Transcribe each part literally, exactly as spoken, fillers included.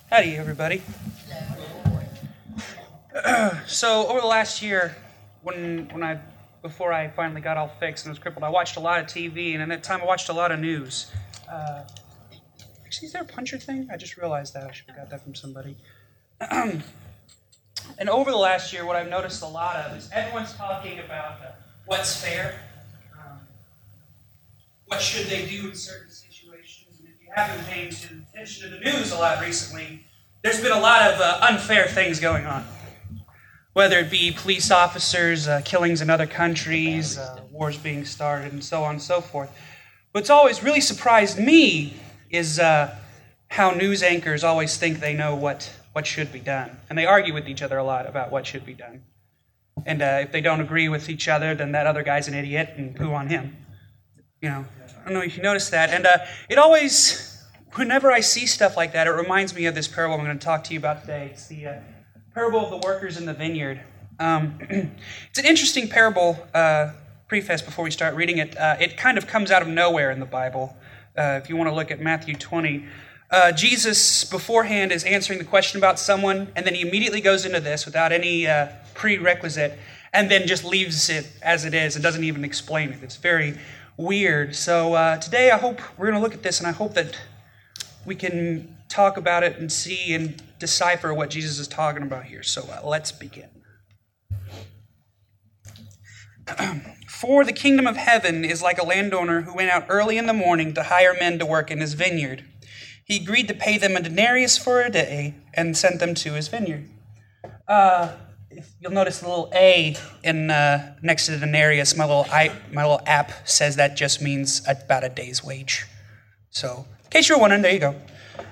Howdy, everybody. So over the last year, when when I before I finally got all fixed and was crippled, I watched a lot of T V, and at that time I watched a lot of news. Uh, actually, is there a puncher thing? I just realized that. I should have got that from somebody. And over the last year, what I've noticed a lot of is everyone's talking about uh, what's fair, um, what should they do in certain situations. And if you haven't paid attention to the news a lot recently, there's been a lot of uh, unfair things going on. Whether it be police officers, uh, killings in other countries, uh, wars being started, and so on and so forth. What's always really surprised me is uh, how news anchors always think they know what, what should be done. And they argue with each other a lot about what should be done. And uh, if they don't agree with each other, then that other guy's an idiot and poo on him. You know, I don't know if you noticed that. And uh, it always, whenever I see stuff like that, it reminds me of this parable I'm going to talk to you about today. It's the uh, parable of the workers in the vineyard. Um, it's an interesting parable. Uh, preface before we start reading it. Uh, it kind of comes out of nowhere in the Bible. Uh, if you want to look at Matthew twenty, uh, Jesus beforehand is answering the question about someone, and then he immediately goes into this without any uh, prerequisite, and then just leaves it as it is and doesn't even explain it. It's very weird. So uh, today I hope we're going to look at this, and I hope that we can talk about it and see and decipher what Jesus is talking about here. So uh, let's begin. For the kingdom of heaven is like a landowner who went out early in the morning to hire men to work in his vineyard. He agreed to pay them a denarius for a day and sent them to his vineyard. Uh, if you'll notice the little A in uh, next to the denarius. My little I, my little app says that just means about a day's wage. So, in case you're wondering, there you go.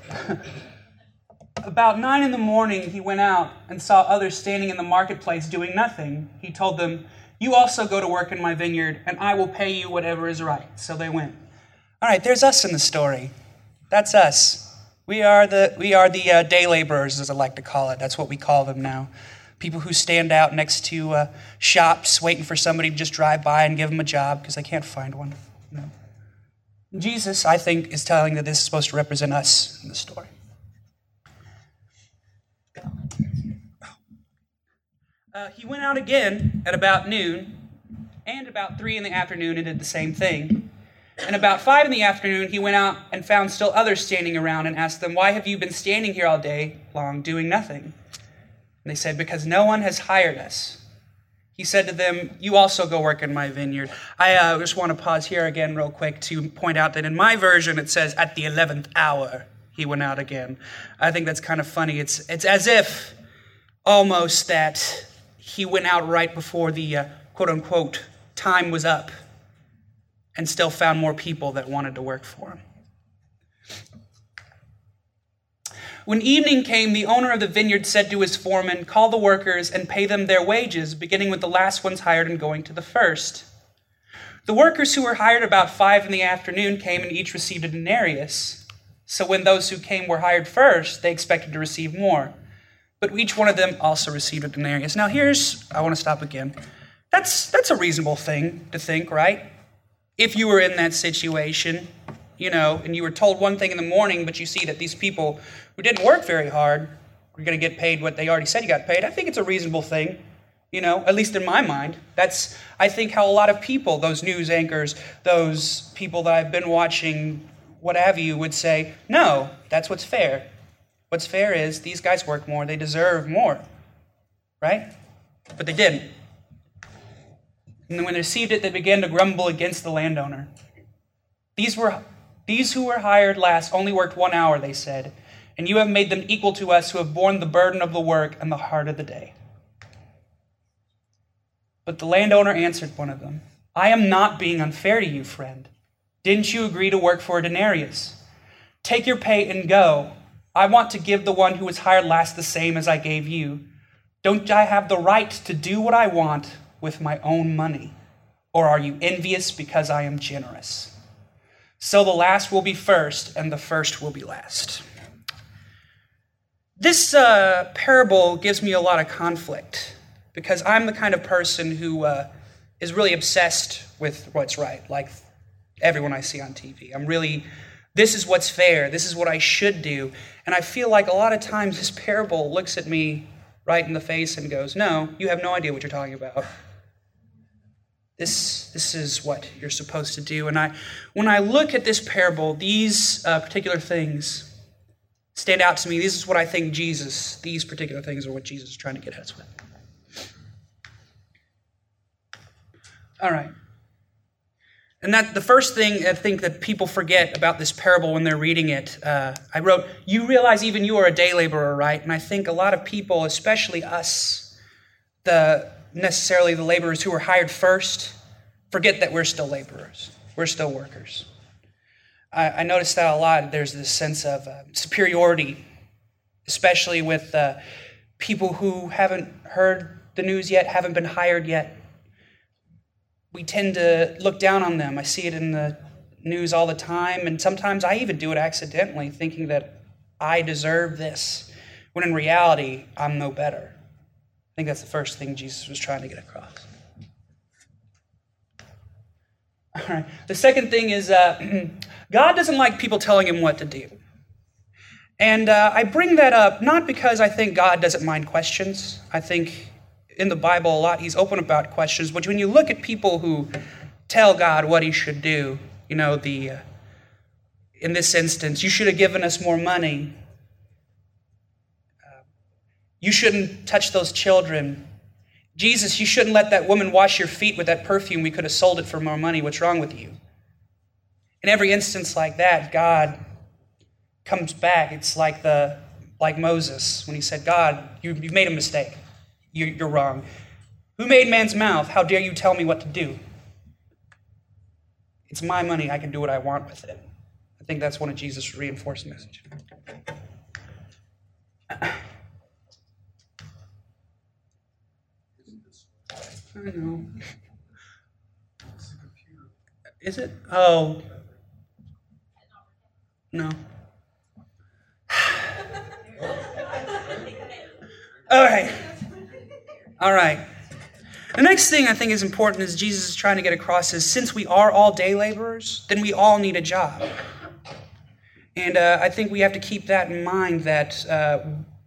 About nine in the morning, he went out and saw others standing in the marketplace doing nothing. He told them, "You also go to work in my vineyard, and I will pay you whatever is right." So they went. All right, there's us in the story. That's us. We are the we are the uh, day laborers, as I like to call it. That's what we call them now. People who stand out next to uh, shops, waiting for somebody to just drive by and give them a job because they can't find one. You know. Jesus, I think, is telling that this is supposed to represent us in the story. Uh, he went out again at about noon and about three in the afternoon and did the same thing. And about five in the afternoon, he went out and found still others standing around and asked them, "Why have you been standing here all day long doing nothing?" And they said, "Because no one has hired us." He said to them, "You also go work in my vineyard." I uh, just want to pause here again real quick to point out that in my version it says, "At the eleventh hour, he went out again." I think that's kind of funny. It's, it's as if almost that he went out right before the uh, quote-unquote time was up and still found more people that wanted to work for him. When evening came, the owner of the vineyard said to his foreman, "Call the workers and pay them their wages, beginning with the last ones hired and going to the first." The workers who were hired about five in the afternoon came and each received a denarius. So when those who came were hired first, they expected to receive more. But each one of them also received a denarius. Now here's, I want to stop again. That's that's a reasonable thing to think, right? If you were in that situation, you know, and you were told one thing in the morning, but you see that these people who didn't work very hard were going to get paid what they already said you got paid, I think it's a reasonable thing, you know, at least in my mind. That's, I think, how a lot of people, those news anchors, those people that I've been watching, what have you, would say, no, that's what's fair. What's fair is these guys work more, they deserve more, right? But they didn't. And then when they received it, they began to grumble against the landowner. These were these who were hired last only worked one hour, they said, and you have made them equal to us who have borne the burden of the work and the heart of the day. But the landowner answered one of them, "I am not being unfair to you, friend. Didn't you agree to work for a denarius? Take your pay and go. I want to give the one who was hired last the same as I gave you. Don't I have the right to do what I want with my own money? Or are you envious because I am generous? So the last will be first, and the first will be last." This uh, parable gives me a lot of conflict because I'm the kind of person who uh, is really obsessed with what's right, like everyone I see on T V. I'm really This is what's fair. This is what I should do. And I feel like a lot of times this parable looks at me right in the face and goes, no, you have no idea what you're talking about. This, this is what you're supposed to do. And I, when I look at this parable, these uh, particular things stand out to me. This is what I think Jesus, these particular things are what Jesus is trying to get at us with. All right. And that the first thing I think that people forget about this parable when they're reading it, uh, I wrote, you realize even you are a day laborer, right? And I think a lot of people, especially us, the necessarily the laborers who were hired first, forget that we're still laborers. We're still workers. I, I noticed that a lot. There's this sense of uh, superiority, especially with uh, people who haven't heard the news yet, haven't been hired yet. We tend to look down on them. I see it in the news all the time, and sometimes I even do it accidentally, thinking that I deserve this, when in reality, I'm no better. I think that's the first thing Jesus was trying to get across. All right. The second thing is uh, God doesn't like people telling him what to do. And uh, I bring that up not because I think God doesn't mind questions. I think in the Bible a lot he's open about questions. But when you look at people who tell God what he should do, you know, the uh, in this instance, you should have given us more money. Uh, you shouldn't touch those children. Jesus, you shouldn't let that woman wash your feet with that perfume. We could have sold it for more money. What's wrong with you? In every instance like that, God comes back. It's like the like Moses when he said, God, you, you made a mistake. You, you're wrong. Who made man's mouth? How dare you tell me what to do? It's my money. I can do what I want with it. I think that's one of Jesus' reinforced messages. I know. Is it? Oh. No. All right. All right. The next thing I think is important is Jesus is trying to get across is since we are all day laborers, then we all need a job. And uh, I think we have to keep that in mind that uh,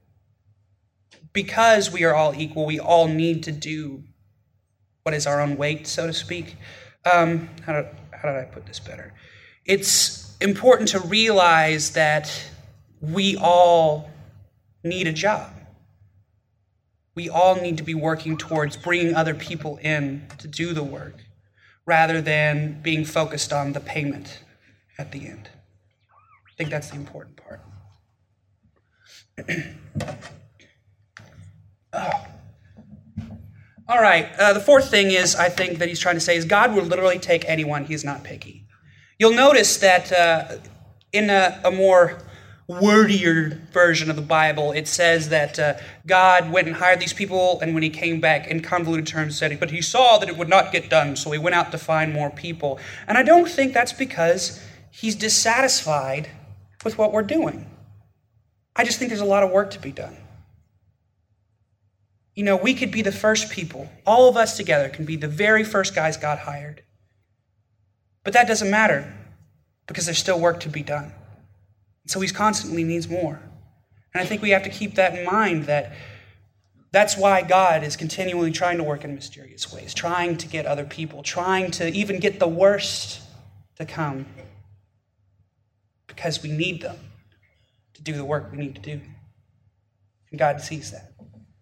because we are all equal, we all need to do what is our own weight, so to speak. Um, how did, how did I put this better? It's important to realize that we all need a job. We all need to be working towards bringing other people in to do the work rather than being focused on the payment at the end. I think that's the important part. Oh. All right, uh, the fourth thing is, I think, that he's trying to say is God will literally take anyone. He's not picky. You'll notice that uh, in a, a more wordier version of the Bible, it says that uh, God went and hired these people, and when he came back, in convoluted terms, said, but he saw that it would not get done, so he went out to find more people. And I don't think that's because he's dissatisfied with what we're doing. I just think there's a lot of work to be done. You know, we could be the first people. All of us together can be the very first guys God hired. But that doesn't matter because there's still work to be done. So he constantly needs more. And I think we have to keep that in mind, that that's why God is continually trying to work in mysterious ways, trying to get other people, trying to even get the worst to come because we need them to do the work we need to do. And God sees that.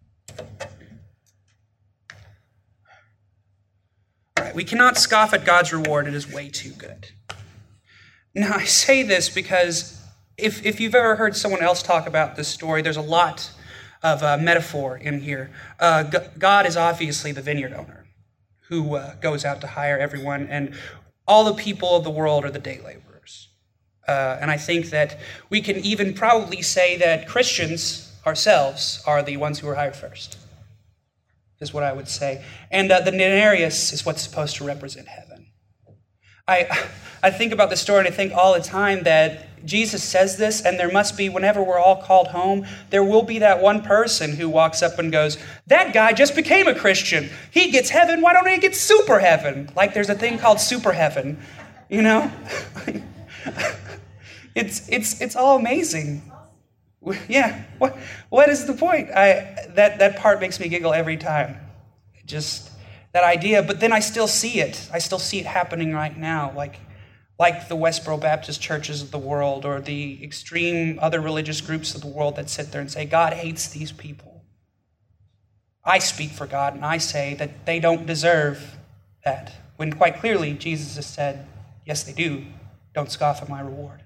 All right, we cannot scoff at God's reward. It is way too good. Now, I say this because if, if you've ever heard someone else talk about this story, there's a lot of uh, metaphor in here. Uh, G- God is obviously the vineyard owner who uh, goes out to hire everyone, and all the people of the world are the day laborers. Uh, and I think that we can even probably say that Christians ourselves are the ones who are hired first, is what I would say. And uh, the denarius is what's supposed to represent heaven. I I think about this story and I think all the time that Jesus says this, and there must be, whenever we're all called home, there will be that one person who walks up and goes, that guy just became a Christian. He gets heaven. Why don't he get super heaven? Like there's a thing called super heaven, you know? it's it's it's all amazing. Yeah. What what is the point? I that that part makes me giggle every time. Just that idea, but then I still see it. I still see it happening right now, like like the Westboro Baptist churches of the world or the extreme other religious groups of the world that sit there and say, God hates these people. I speak for God and I say that they don't deserve that, when quite clearly Jesus has said, yes, they do. Don't scoff at my reward.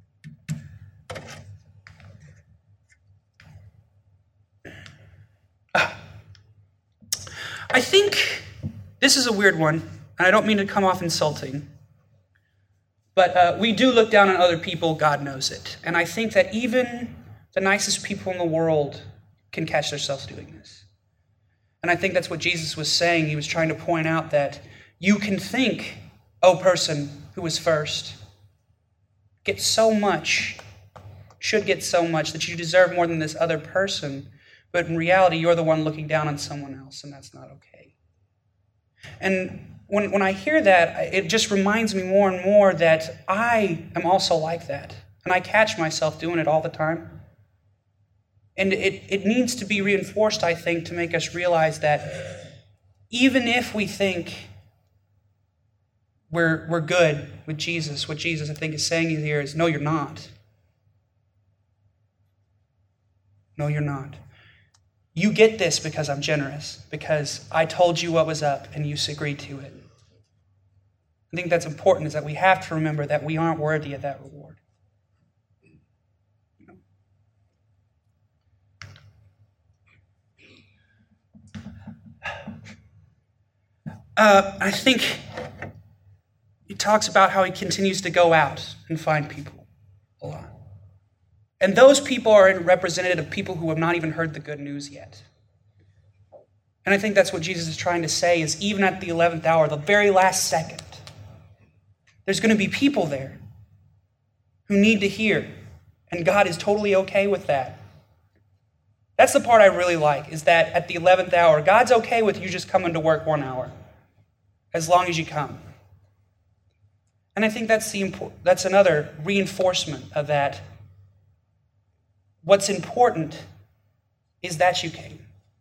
I think this is a weird one, and I don't mean to come off insulting, but uh, we do look down on other people, God knows it. And I think that even the nicest people in the world can catch themselves doing this. And I think that's what Jesus was saying. He was trying to point out that you can think, oh, person who was first, get so much, should get so much that you deserve more than this other person. But in reality, you're the one looking down on someone else, and that's not okay. And when, when I hear that, it just reminds me more and more that I am also like that. And I catch myself doing it all the time. And it, it needs to be reinforced, I think, to make us realize that even if we think we're, we're good with Jesus, what Jesus, I think, is saying here is, no, you're not. No, you're not. You get this because I'm generous, because I told you what was up and you agreed to it. I think that's important, is that we have to remember that we aren't worthy of that reward. Uh, I think he talks about how he continues to go out and find people a lot. And those people are representative of people who have not even heard the good news yet. And I think that's what Jesus is trying to say, is even at the eleventh hour, the very last second, there's going to be people there who need to hear. And God is totally okay with that. That's the part I really like, is that at the eleventh hour, God's okay with you just coming to work one hour, as long as you come. And I think that's the import- that's another reinforcement of that. What's important is that you came.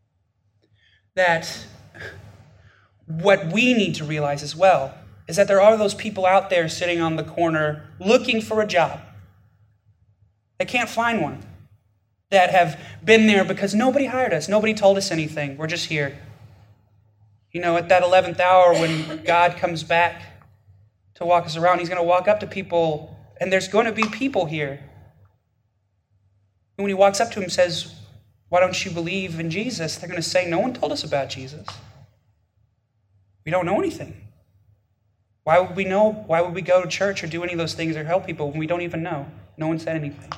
That what we need to realize as well is that there are those people out there sitting on the corner looking for a job. They can't find one. That have been there because nobody hired us. Nobody told us anything. We're just here. You know, at that eleventh hour when God comes back to walk us around, he's going to walk up to people, and there's going to be people here. And when he walks up to him and says, why don't you believe in Jesus? They're going to say, no one told us about Jesus. We don't know anything. Why would we know? Why would we go to church or do any of those things or help people when we don't even know? No one said anything.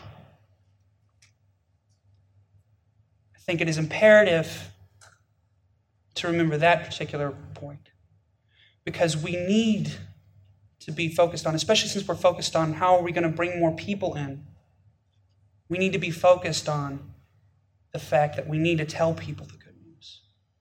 I think it is imperative to remember that particular point, because we need to be focused on, especially since we're focused on how are we going to bring more people in. We need to be focused on the fact that we need to tell people the good news.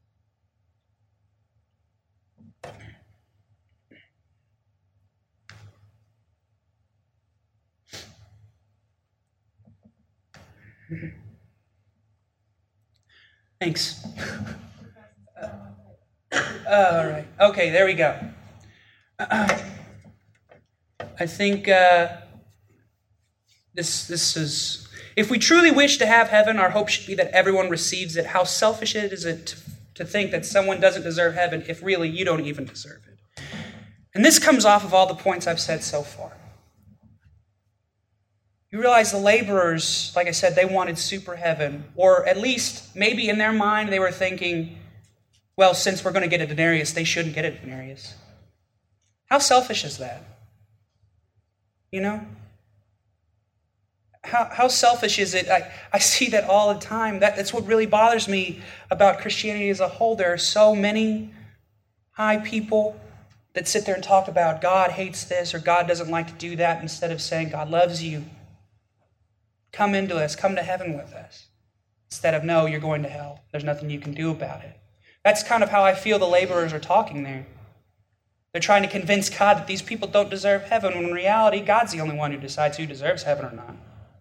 Thanks. Uh, all right. Okay, there we go. Uh, I think uh, this this is... If we truly wish to have heaven, our hope should be that everyone receives it. How selfish it is it to, to think that someone doesn't deserve heaven if really you don't even deserve it. And this comes off of all the points I've said so far. You realize the laborers, like I said, they wanted super heaven. Or at least, maybe in their mind, they were thinking, well, since we're going to get a denarius, they shouldn't get a denarius. How selfish is that? You know? How, how selfish is it? I, I see that all the time. That, that's what really bothers me about Christianity as a whole. There are so many high people that sit there and talk about God hates this or God doesn't like to do that, instead of saying God loves you. Come into us. Come to heaven with us. Instead of, no, you're going to hell. There's nothing you can do about it. That's kind of how I feel the laborers are talking there. They're trying to convince God that these people don't deserve heaven, when in reality, God's the only one who decides who deserves heaven or not.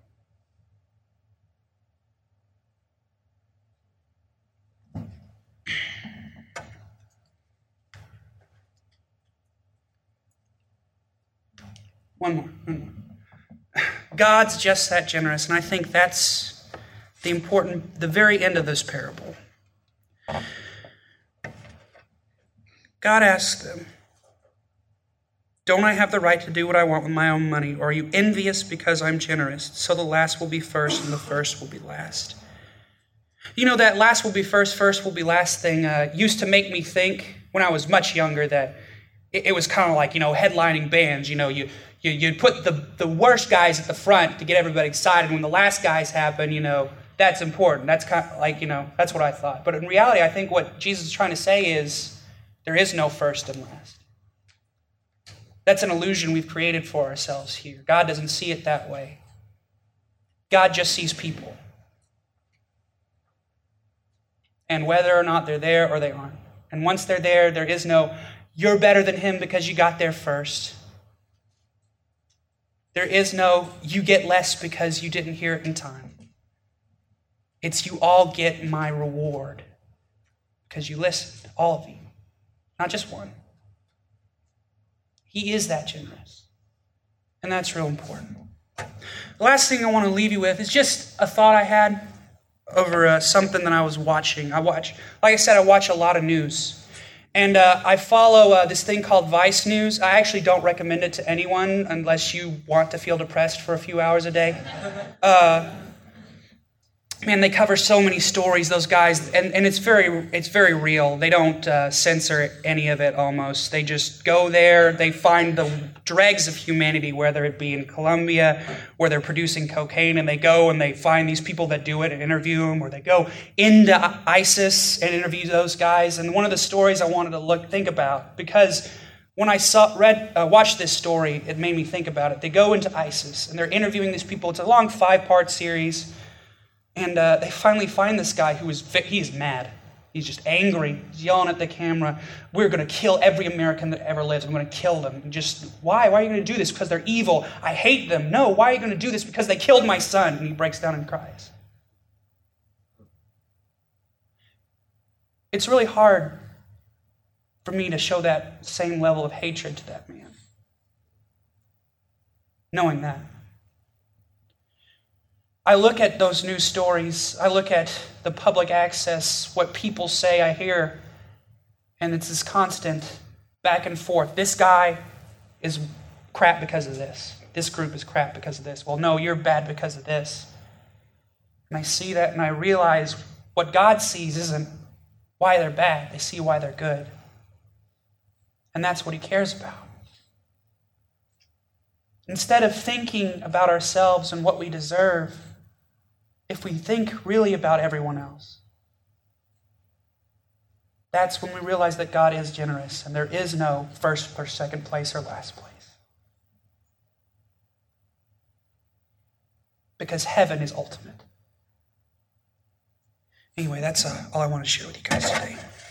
One more, one more. God's just that generous, and I think that's the important, the very end of this parable. God asks them, don't I have the right to do what I want with my own money? Or are you envious because I'm generous? So the last will be first and the first will be last. You know, that last will be first, first will be last thing uh, used to make me think when I was much younger that it, it was kind of like, you know, headlining bands. You know, you, you, you'd put the, the worst guys at the front to get everybody excited. When the last guys happen, you know, that's important. That's kind of like, you know, that's what I thought. But in reality, I think what Jesus is trying to say is there is no first and last. That's an illusion we've created for ourselves here. God doesn't see it that way. God just sees people. And whether or not they're there or they aren't. And once they're there, there is no, you're better than him because you got there first. There is no, you get less because you didn't hear it in time. It's you all get my reward because you listened, all of you. Not just one. He is that generous. And that's real important. The last thing I want to leave you with is just a thought I had over uh, something that I was watching. I watch, like I said, I watch a lot of news. And uh, I follow uh, this thing called Vice News. I actually don't recommend it to anyone unless you want to feel depressed for a few hours a day. Uh, Man, they cover so many stories, those guys, and, and it's very it's very real. They don't uh, censor any of it almost. They just go there, they find the dregs of humanity, whether it be in Colombia, where they're producing cocaine, and they go and they find these people that do it and interview them, or they go into ISIS and interview those guys. And one of the stories I wanted to look think about, because when I saw read uh, watched this story, it made me think about it. They go into ISIS, and they're interviewing these people. It's a long five-part series. And uh, they finally find this guy who is, he is mad. He's just angry. He's yelling at the camera. We're going to kill every American that ever lives. I'm going to kill them. And just, why? Why are you going to do this? Because they're evil. I hate them. No, why are you going to do this? Because they killed my son. And he breaks down and cries. It's really hard for me to show that same level of hatred to that man. Knowing that. I look at those news stories, I look at the public access, what people say, I hear, and it's this constant back and forth. This guy is crap because of this. This group is crap because of this. Well, no, you're bad because of this. And I see that and I realize what God sees isn't why they're bad. They see why they're good. And that's what he cares about. Instead of thinking about ourselves and what we deserve, if we think really about everyone else, that's when we realize that God is generous and there is no first or second place or last place. Because heaven is ultimate. Anyway, that's uh, all I want to share with you guys today.